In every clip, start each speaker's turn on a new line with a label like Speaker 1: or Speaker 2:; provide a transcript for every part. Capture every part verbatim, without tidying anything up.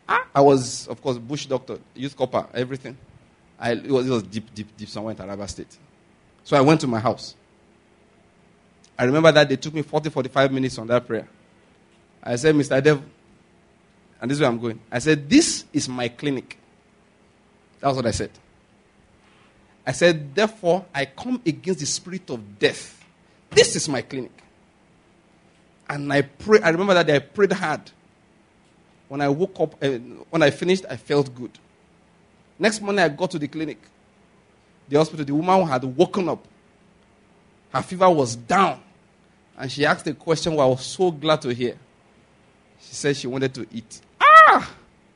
Speaker 1: Ah, I was, of course, bush doctor, youth copper, everything. I, it, was, it was deep, deep, deep somewhere in Taraba State. So I went to my house. I remember that they took me forty, forty-five minutes on that prayer. I said, Mister Devil, and this is where I'm going. I said, this is my clinic. That's what I said. I said, therefore, I come against the spirit of death. This is my clinic. And I pray. I remember that day I prayed hard. When I woke up, uh, when I finished, I felt good. Next morning, I got to the clinic. The hospital, the woman had woken up. Her fever was down. And she asked a question where I was so glad to hear. She said she wanted to eat. Ah!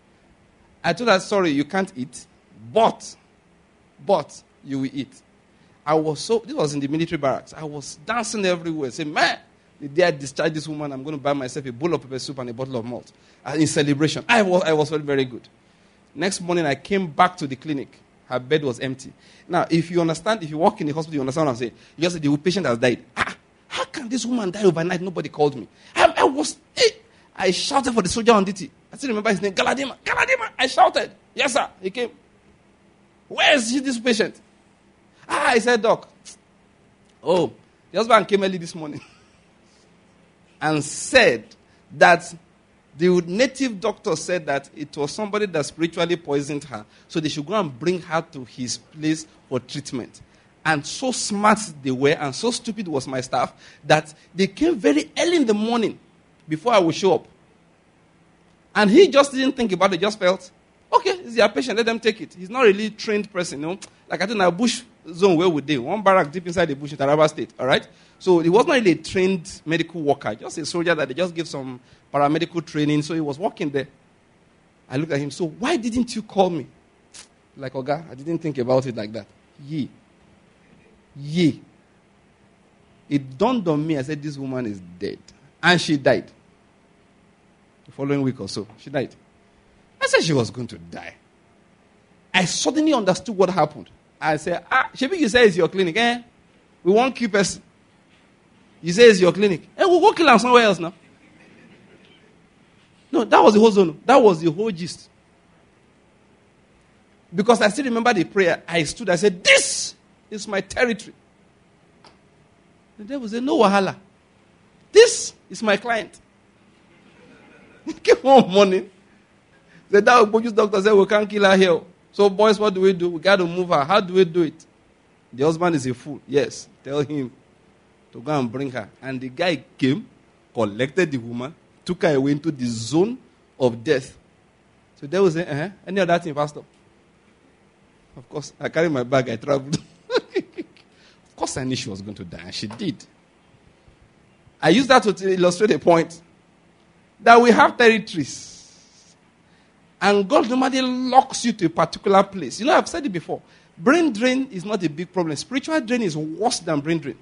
Speaker 1: I told her, sorry, you can't eat. But, but, you will eat. I was so, this was in the military barracks. I was dancing everywhere, saying, man, the day I discharge this woman, I'm going to buy myself a bowl of pepper soup and a bottle of malt. Uh, in celebration. I was, I was very, very good. Next morning, I came back to the clinic. Her bed was empty. Now, if you understand, if you walk in the hospital, you understand what I'm saying. You just say, the patient has died. Ah, how can this woman die overnight? Nobody called me. I, I was, hey, I shouted for the soldier on duty. I still remember his name, Galadima. Galadima. I shouted. Yes, sir. He came. Where is this patient? Ah, I said, doc. Oh, the husband came early this morning and said that the native doctor said that it was somebody that spiritually poisoned her. So they should go and bring her to his place for treatment. And so smart they were and so stupid was my staff that they came very early in the morning before I would show up. And he just didn't think about it, just felt, okay, it's their patient, let them take it. He's not really a trained person, you know. Like I don't know, a bush zone, where would they? One barrack deep inside the bush in Taraba State, all right? So he was not really a trained medical worker, just a soldier that they just give some paramedical training. So he was working there. I looked at him, so why didn't you call me? Like, Oga, I didn't think about it like that. Ye. Ye. It dawned on me, I said, this woman is dead. And she died. The following week or so, she died. I said she was going to die. I suddenly understood what happened. I said, ah, Shebi, you say it's your clinic, eh? We won't keep us. You say it's your clinic. Eh, we'll go kill him somewhere else now. No, that was the whole zone. That was the whole gist. Because I still remember the prayer. I stood, I said, this is my territory. The devil said, no wahala. This is my client. He came home morning. The doctor said, we can't kill her here. So, boys, what do we do? We got to move her. How do we do it? The husband is a fool. Yes. Tell him to go and bring her. And the guy came, collected the woman, took her away into the zone of death. So they will say, uh-huh. Any other thing, Pastor? Of course, I carried my bag, I traveled. Of course, I knew she was going to die, and she did. I use that to illustrate a point. That we have territories. And God normally locks you to a particular place. You know, I've said it before. Brain drain is not a big problem. Spiritual drain is worse than brain drain.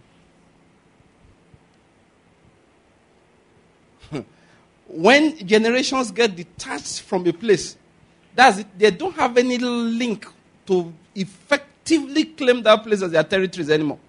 Speaker 1: When generations get detached from a place, that's it. They don't have any link to effectively claim that place as their territories anymore.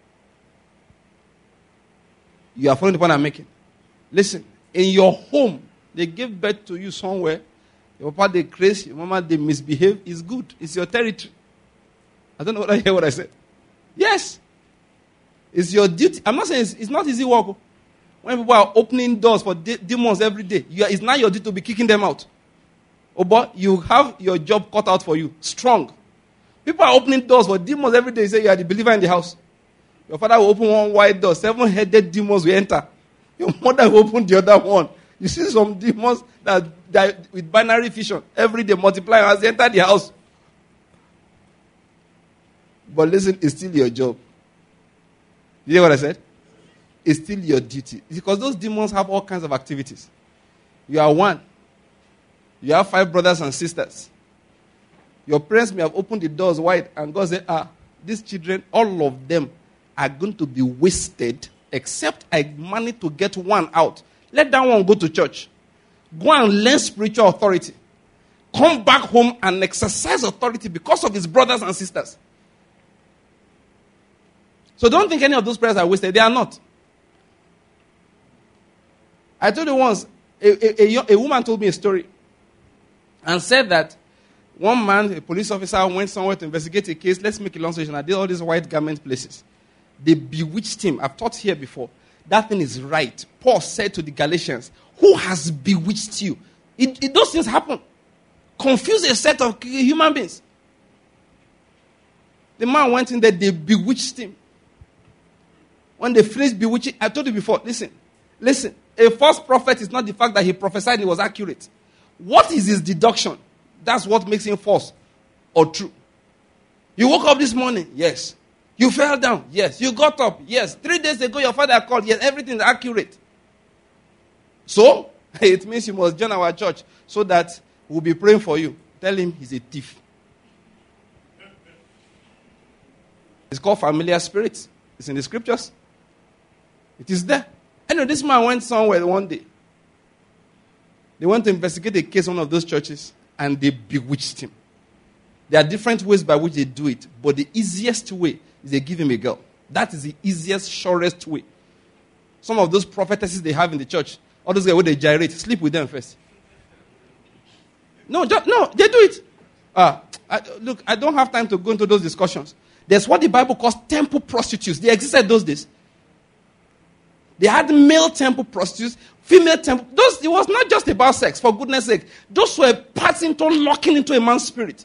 Speaker 1: You are following the point I'm making. Listen, in your home, they gave birth to you somewhere. Your papa, they crazy. Your mama, they misbehave. It's good. It's your territory. I don't know what I hear what I said. Yes. It's your duty. I'm not saying it's, it's not easy work. When people are opening doors for de- demons every day, you are, it's not your duty to be kicking them out. Oh, but you have your job cut out for you. Strong. People are opening doors for demons every day. You say you are the believer in the house. Your father will open one wide door. Seven-headed demons will enter. Your mother will open the other one. You see some demons that die with binary fission. Every day multiply as they enter the house. But listen, it's still your job. You hear what I said? It's still your duty. Because those demons have all kinds of activities. You are one. You have five brothers and sisters. Your parents may have opened the doors wide and God said, ah, these children, all of them are going to be wasted except I manage to get one out. Let that one go to church. Go and learn spiritual authority. Come back home and exercise authority because of his brothers and sisters. So don't think any of those prayers are wasted. They are not. I told you once, a, a, a, a woman told me a story. and said that one man, a police officer, went somewhere to investigate a case. Let's make a long story short. I did all these white garment places. They bewitched him. I've taught here before. That thing is right. Paul said to the Galatians, who has bewitched you? It, it, those things happen. Confuse a set of human beings. The man went in there, they bewitched him. When they finished bewitching, I told you before, listen, listen, a false prophet is not the fact that he prophesied and it was accurate. What is his deduction? That's what makes him false or true. You woke up this morning, yes. You fell down, yes. You got up, yes. Three days ago, your father called, yes. Everything is accurate. So, it means you must join our church so that we'll be praying for you. Tell him he's a thief. It's called familiar spirits. It's in the scriptures. It is there. Anyway, this man went somewhere one day. They went to investigate a case in one of those churches, and they bewitched him. There are different ways by which they do it, but the easiest way is they give him a girl. That is the easiest, surest way. Some of those prophetesses they have in the church, all those guys where they gyrate, sleep with them first. No, just, no, they do it. Uh, I, look, I don't have time to go into those discussions. There's what the Bible calls temple prostitutes. They existed those days. They had male temple prostitutes, female temple. Those, it was not just about sex, for goodness sake. Those were parts into locking into a man's spirit.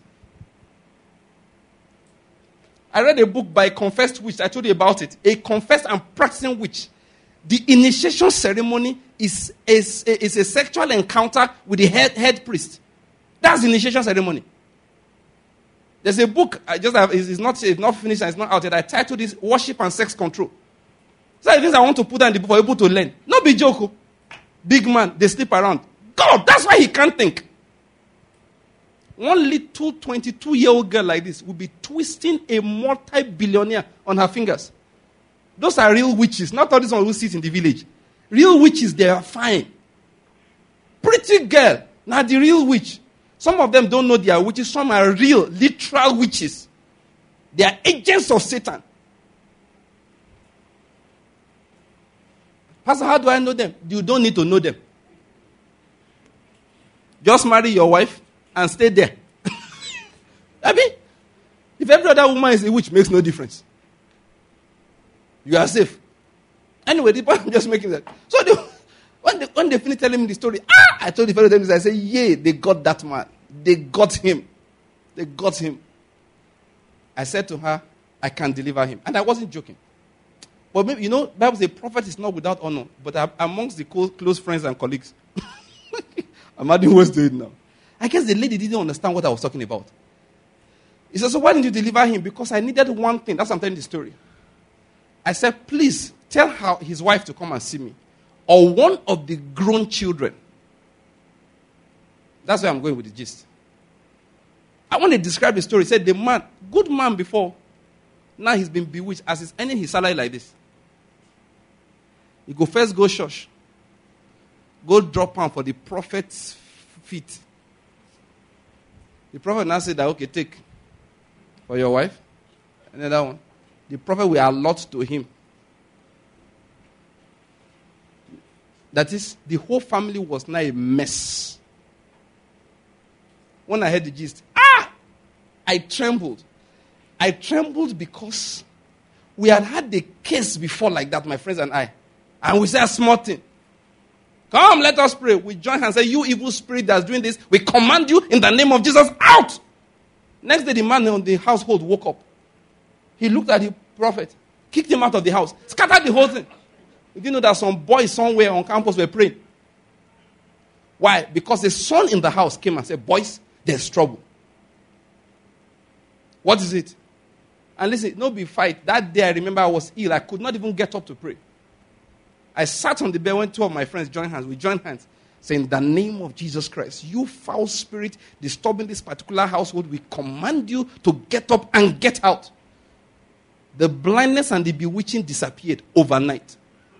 Speaker 1: I read a book by a confessed witch. I told you about it. A confessed and practicing witch. The initiation ceremony is, is, is a sexual encounter with the head, head priest. That's the initiation ceremony. There's a book, I just have, it's not, it's not finished and it's not out yet. I titled this Worship and Sex Control. So the things I want to put down in the book for people to learn. Not be joke. Big man, they sleep around. God, that's why he can't think. One little twenty-two-year-old girl like this will be twisting a multi-billionaire on her fingers. Those are real witches, not all these ones who sit in the village. Real witches, they are fine. Pretty girl, now the real witch. Some of them don't know they are witches. Some are real, literal witches. They are agents of Satan. Pastor, how do I know them? You don't need to know them. Just marry your wife and stay there. I mean, if every other woman is a witch, makes no difference. You are safe. Anyway, the point I'm just making that. So they, when they when they finish telling me the story, ah, I told the fellow them, I said, yeah, they got that man. They got him. They got him. I said to her, I can deliver him. And I wasn't joking. But maybe, you know, Bible says a prophet is not without honor. But amongst the close friends and colleagues, I'm adding words to it now. I guess the lady didn't understand what I was talking about. He said, so why didn't you deliver him? Because I needed one thing. That's what I'm telling the story. I said, please tell her, his wife to come and see me. Or one of the grown children. That's where I'm going with the gist. I want to describe the story. He said, the man, good man before, now he's been bewitched. As he's earning his salary like this. He go first go church. Go drop him for the prophet's feet. The prophet now said that, okay, take for your wife. Another one. The prophet will allot to him. That is, the whole family was now a mess. When I heard the gist, ah! I trembled. I trembled because we had had the case before like that, my friends and I. And we said a small thing. Come, let us pray. We join hands and say, you evil spirit that's doing this, we command you in the name of Jesus, out! Next day, the man in the household woke up. He looked at the prophet, kicked him out of the house, scattered the whole thing. You didn't know that some boys somewhere on campus were praying. Why? Because the son in the house came and said, boys, there's trouble. What is it? And listen, no be fight. That day I remember I was ill. I could not even get up to pray. I sat on the bed when two of my friends joined hands. We joined hands, saying, in the name of Jesus Christ, you foul spirit disturbing this particular household, we command you to get up and get out. The blindness and the bewitching disappeared overnight.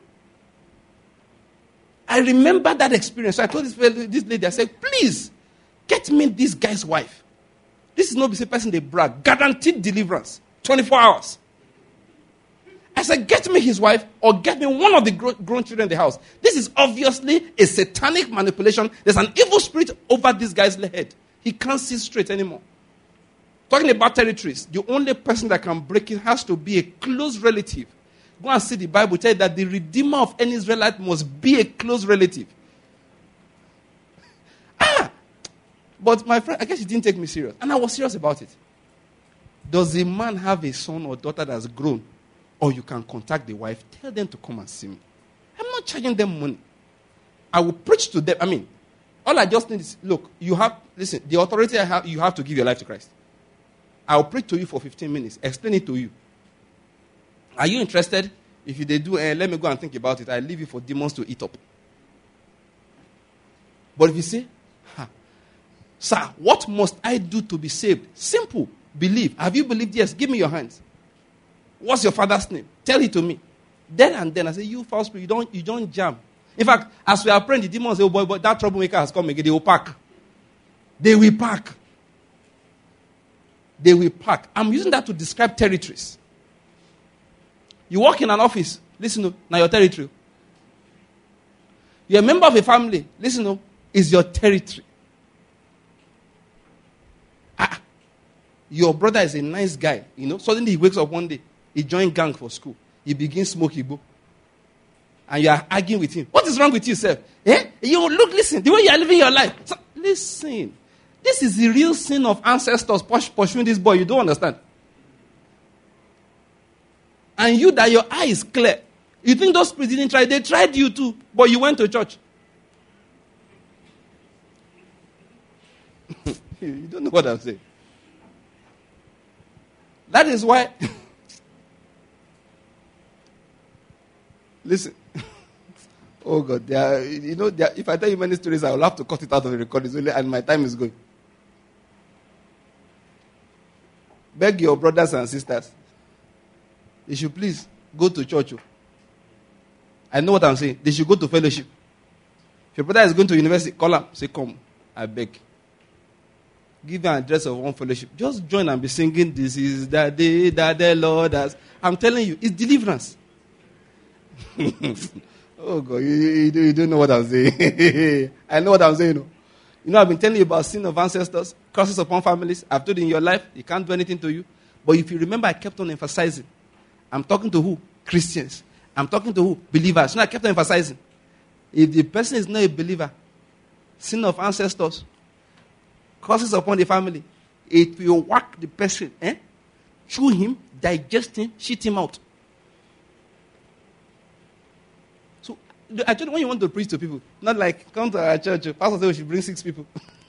Speaker 1: I remember that experience. So I told this, this lady, I said, please, get me this guy's wife. This is not the person they brag. Guaranteed deliverance. twenty-four hours. I said, get me his wife or get me one of the grown children in the house. This is obviously a satanic manipulation. There's an evil spirit over this guy's head. He can't see straight anymore. Talking about territories, the only person that can break it has to be a close relative. Go and see the Bible. Tell you that the redeemer of any Israelite must be a close relative. Ah! But my friend, I guess he didn't take me serious. And I was serious about it. Does a man have a son or daughter that's grown? Or you can contact the wife, tell them to come and see me. I'm not charging them money. I will preach to them. I mean, all I just need is, look, you have, listen, the authority I have, you have to give your life to Christ. I'll preach to you for fifteen minutes, explain it to you. Are you interested? If you they do, eh, let me go and think about it. I leave you for demons to eat up. But if you say, ha, sir, what must I do to be saved? Simple. Believe. Have you believed? Yes. Give me your hands. What's your father's name? Tell it to me. Then and then I say, you false spirit, you don't, you don't jam. In fact, as we are praying, the demons say, oh boy, boy, that troublemaker has come again. They will pack. They will pack. They will pack. I'm using that to describe territories. You work in an office. Listen, no, now your territory. You're a member of a family. Listen, no, is your territory. Ah, your brother is a nice guy. You know, suddenly he wakes up one day. He joined gang for school. He begins smoking Igbo. And you are arguing with him. What is wrong with you, sir? Eh? You look, listen, the way you are living your life. So, listen. This is the real sin of ancestors pursuing this boy. You don't understand. And you, that your eye is clear. You think those spirits didn't try? They tried you too. But you went to church. You don't know what I'm saying. That is why... Listen. Oh God, they are, you know, are, if I tell you many stories, I will have to cut it out of the recording, and my time is going. Beg your brothers and sisters, they should please go to church. I know what I'm saying. They should go to fellowship. If your brother is going to university, call him. Say, come, I beg. Give an address of one fellowship. Just join and be singing, this is the day that the Lord has. I'm telling you, it's deliverance. Oh God, you, you, you don't know what I'm saying. I know what I'm saying. You know, I've been telling you about sin of ancestors, curses upon families. I've told you in your life, it can't do anything to you. But if you remember, I kept on emphasizing. I'm talking to who? Christians. I'm talking to who? Believers. You know, I kept on emphasizing. If the person is not a believer, sin of ancestors, curses upon the family, it will whack the person, eh? Chew him, digest him, shit him out. Actually, when you want to preach to people, not like, come to our church, pastor says we should bring six people.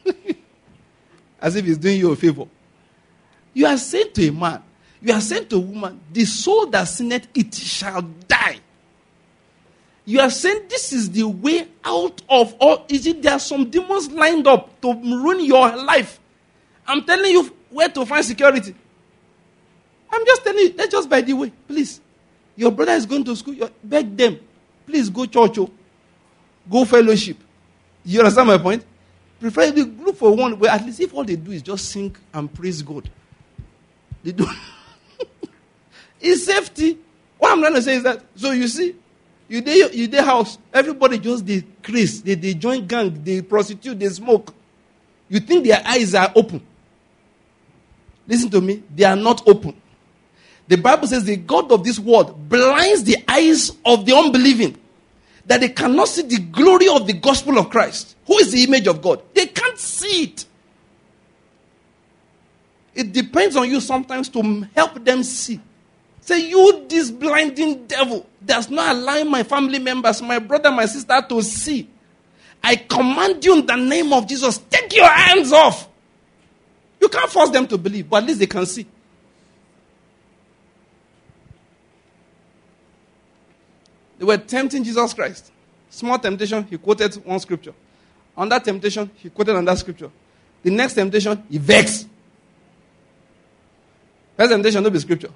Speaker 1: As if he's doing you a favor. You are saying to a man, you are saying to a woman, the soul that sinneth, it shall die. You are saying this is the way out of all. Is it there are some demons lined up to ruin your life? I'm telling you where to find security. I'm just telling you, let's just by the way, please. Your brother is going to school, beg them. Please go church, oh. Go fellowship. You understand my point? Preferably look for one where at least if all they do is just sing and praise God. They do. It's safety. What I'm trying to say is that, so you see, you dey you dey house, everybody just they craze, they, they join gang, they prostitute, they smoke. You think their eyes are open. Listen to me, they are not open. The Bible says the God of this world blinds the eyes of the unbelieving, that they cannot see the glory of the gospel of Christ, who is the image of God. They can't see it. It depends on you sometimes to help them see. Say, you, this blinding devil, does not allow my family members, my brother, my sister to see. I command you in the name of Jesus, take your hands off. You can't force them to believe, but at least they can see. They were tempting Jesus Christ. Small temptation, he quoted one scripture. On that temptation, he quoted another scripture. The next temptation, he vexed. First temptation, no be scripture.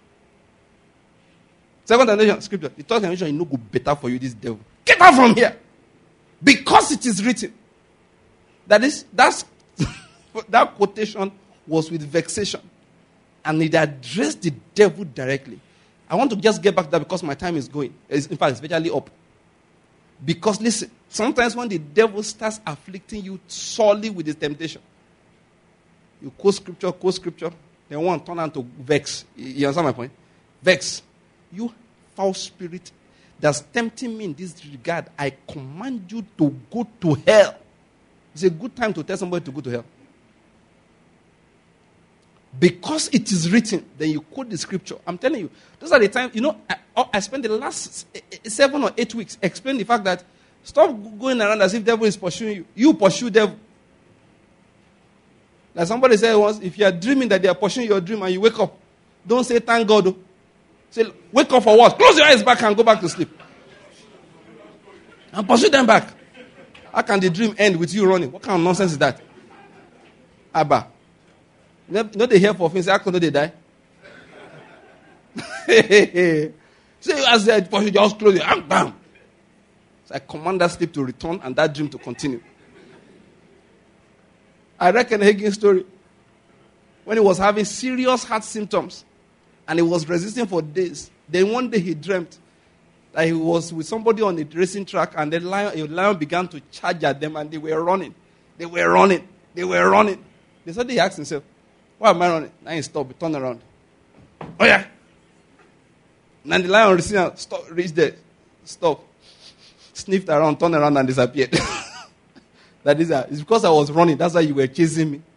Speaker 1: Second temptation, scripture. The third temptation, he no go better for you, this devil. Get out from here. Because it is written. That is, that's, that quotation was with vexation. And it addressed the devil directly. I want to just get back to that because my time is going. It's, in fact, it's virtually up. Because listen, sometimes when the devil starts afflicting you solely with his temptation, You quote scripture, quote scripture. Then one turn on to vex. You, you understand my point? Vex. You foul spirit that's tempting me in this regard, I command you to go to hell. It's a good time to tell somebody to go to hell. Because it is written, then you quote the scripture. I'm telling you, those are the times, you know, I, I spent the last seven or eight weeks explaining the fact that stop going around as if devil is pursuing you. You pursue devil. Like somebody said once, if you are dreaming that they are pursuing your dream and you wake up, don't say thank God. Though. Say, wake up for what? Close your eyes back and go back to sleep. And pursue them back. How can the dream end with you running? What kind of nonsense is that? Abba. You know they hear for things, how come they die? So as they pursue, just close your eyes, bam. So I command that sleep to return and that dream to continue. I reckon Hagin's story. When he was having serious heart symptoms and he was resisting for days, then one day he dreamt that he was with somebody on the racing track and the lion, a lion began to charge at them and they were running. They were running. They were running. They suddenly he asked himself, why am I running? Now he stopped. He turned around. Oh yeah. And the lion received, stop, reached there. Stop. Sniffed around, turned around and disappeared. That is, it's because I was running. That's why you were chasing me.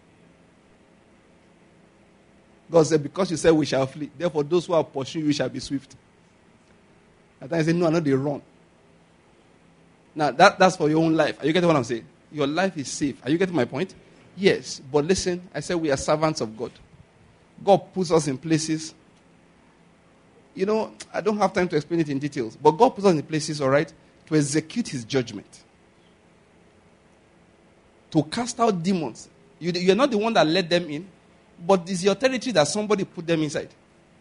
Speaker 1: God said, because you said we shall flee. Therefore, those who are pursuing you shall be swift. At times, I said, no, I know they run. Now, that, that's for your own life. Are you getting what I'm saying? Your life is safe. Are you getting my point? Yes. But listen, I said we are servants of God. God puts us in places. You know, I don't have time to explain it in details. But God puts us in places, all right, to execute his judgment. To cast out demons. You, you're not the one that let them in, but it's your territory that somebody put them inside.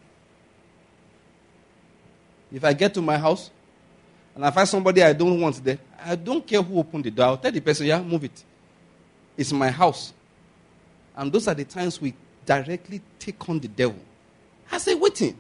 Speaker 1: If I get to my house and I find somebody I don't want there, I don't care who opened the door. I'll tell the person, yeah, move it. It's my house. And those are the times we directly take on the devil. I say, waiting.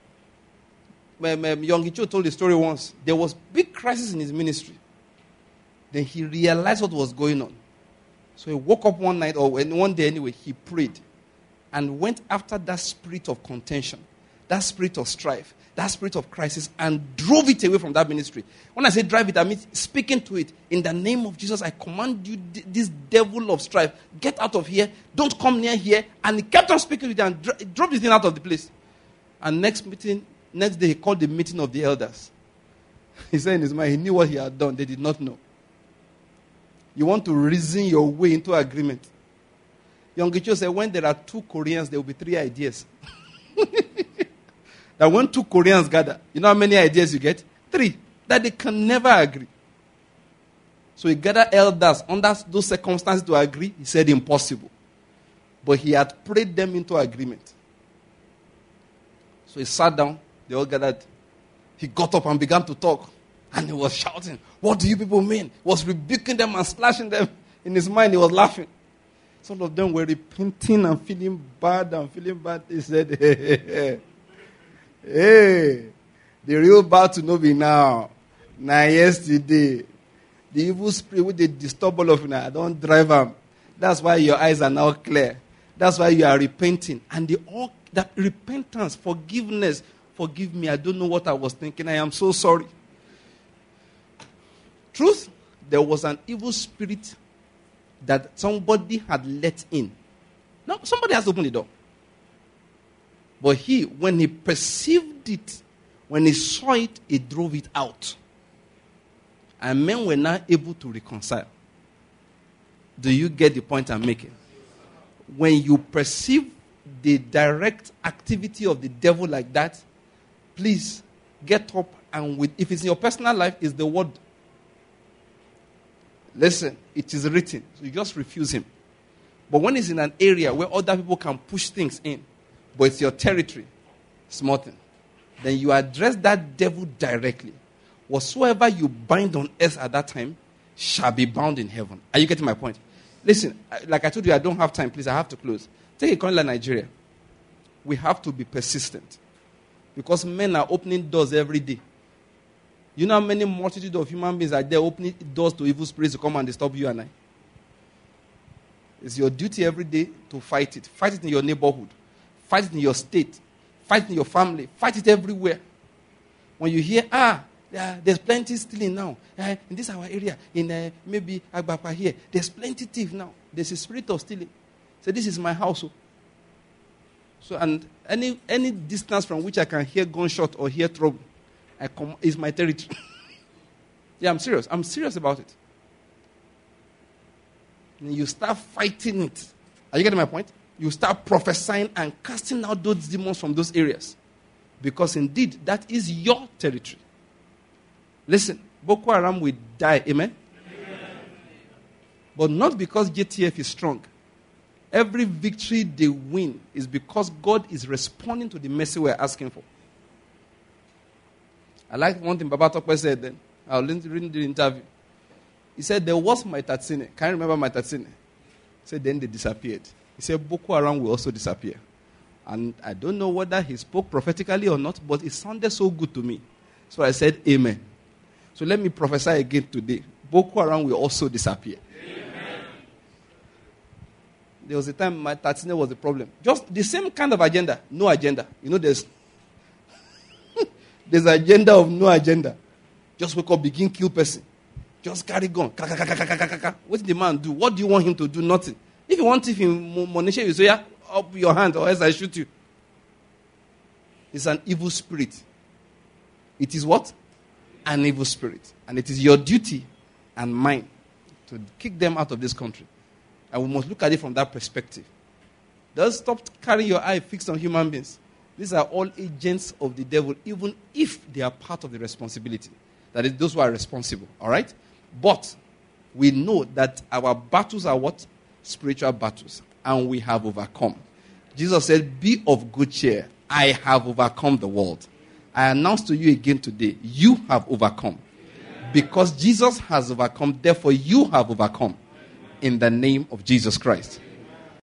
Speaker 1: Young Icho told the story once. There was big crisis in his ministry. Then he realized what was going on. So he woke up one night, or one day anyway, he prayed and went after that spirit of contention, that spirit of strife, that spirit of crisis, and drove it away from that ministry. When I say drive it, I mean speaking to it. In the name of Jesus, I command you, this devil of strife, get out of here, don't come near here. And he kept on speaking to it and dro- drove the thing out of the place. And next meeting, next day, he called the meeting of the elders. He said in his mind, he knew what he had done. They did not know. You want to reason your way into agreement. Young Gicho said, when there are two Koreans, there will be three ideas. That when two Koreans gather, you know how many ideas you get? Three. That they can never agree. So he gathered elders under those circumstances to agree. He said impossible. But he had prayed them into agreement. So he sat down. They all gathered. He got up and began to talk. And he was shouting, what do you people mean? He was rebuking them and slashing them. In his mind, he was laughing. Some of them were repenting and feeling bad and feeling bad. He said, hey, hey, hey. Hey, the real battle no be now. Now yesterday. The evil spirit with the disturb all of you now. I don't drive them. That's why your eyes are now clear. That's why you are repenting. And the all that repentance, forgiveness, forgive me. I don't know what I was thinking. I am so sorry. Truth, there was an evil spirit that somebody had let in. Now, somebody has opened the door. But he, when he perceived it, when he saw it, he drove it out. And men were not able to reconcile. Do you get the point I'm making? When you perceive the direct activity of the devil like that, please get up and with, if it's in your personal life, it's the word. Listen, it is written. So you just refuse him. But when it's in an area where other people can push things in, but it's your territory, small thing, then you address that devil directly. Whatsoever you bind on earth at that time shall be bound in heaven. Are you getting my point? Listen, like I told you, I don't have time. Please, I have to close. Take a country like Nigeria. We have to be persistent. Because men are opening doors every day. You know how many multitude of human beings are there opening doors to evil spirits to come and disturb you and I? It's your duty every day to fight it. Fight it in your neighborhood. Fight it in your state. Fight it in your family. Fight it everywhere. When you hear, ah, uh, there's plenty stealing now. Uh, in this our area, in uh, maybe Agbapa here, there's plenty thief now. There's a spirit of stealing. So this is my household. So and any any distance from which I can hear gunshot or hear trouble, I come is my territory. Yeah, I'm serious. I'm serious about it. And you start fighting it. Are you getting my point? You start prophesying and casting out those demons from those areas. Because indeed, that is your territory. Listen, Boko Haram will die. Amen? Amen? But not because J T F is strong. Every victory they win is because God is responding to the mercy we're asking for. I like one thing Baba Tokwe said then. I'll read the interview. He said, there was my Tatsine. Can you remember my Tatsine? He said, then they disappeared. He said, Boko Haram will also disappear. And I don't know whether he spoke prophetically or not, but it sounded so good to me. So I said, amen. So let me prophesy again today. Boko Haram will also disappear. Amen. There was a time my Tatsine was the problem. Just the same kind of agenda. No agenda. You know, there's, there's an agenda of no agenda. Just wake up, begin, kill person. Just carry gun. What did the man do? What do you want him to do? Nothing. If you want, if you monition, you say, yeah, up your hand or else I shoot you. It's an evil spirit. It is what? An evil spirit. And it is your duty and mine to kick them out of this country. And we must look at it from that perspective. Don't stop carrying your eye fixed on human beings. These are all agents of the devil, even if they are part of the responsibility. That is, those who are responsible. All right? But we know that our battles are what? Spiritual battles. And we have overcome. Jesus said, be of good cheer. I have overcome the world. I announce to you again today, you have overcome. Because Jesus has overcome, therefore you have overcome. In the name of Jesus Christ.